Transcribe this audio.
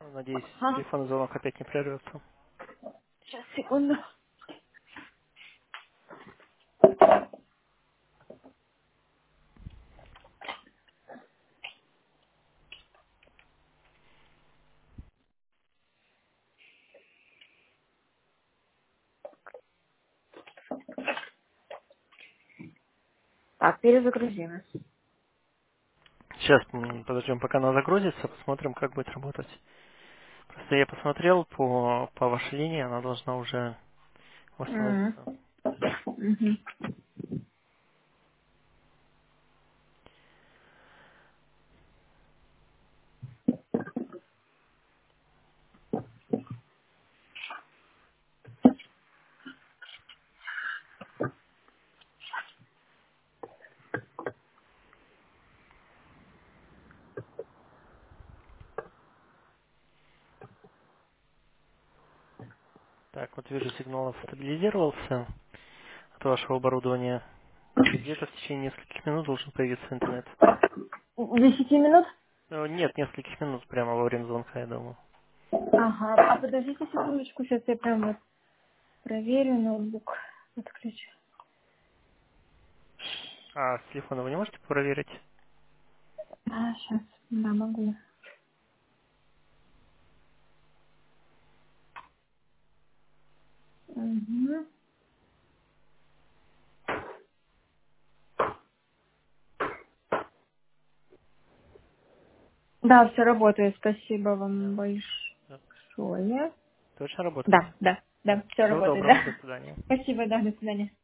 Надеюсь, Ага. телефонный звонок опять не прервется. Сейчас, секунду. Так, перезагрузилась. Сейчас подождем, пока она загрузится, посмотрим, как будет работать. Просто я посмотрел по вашей линии, она должна уже Мгм. восстановиться. Мгм. Так, вот вижу, сигнал стабилизировался от вашего оборудования. И где-то в течение нескольких минут должен появиться интернет. 10 минут? Нет, нескольких минут прямо во время звонка, я думаю. Ага. А подождите секундочку, сейчас я прям вот проверю ноутбук. Отключу. А с телефона вы не можете проверить? А, сейчас. Да, могу. Мгм. Да, все работает. Спасибо вам Да. большое. Точно работает? Да, да, да, все Всего работает, доброго, до да. свидания. Спасибо, да, до свидания.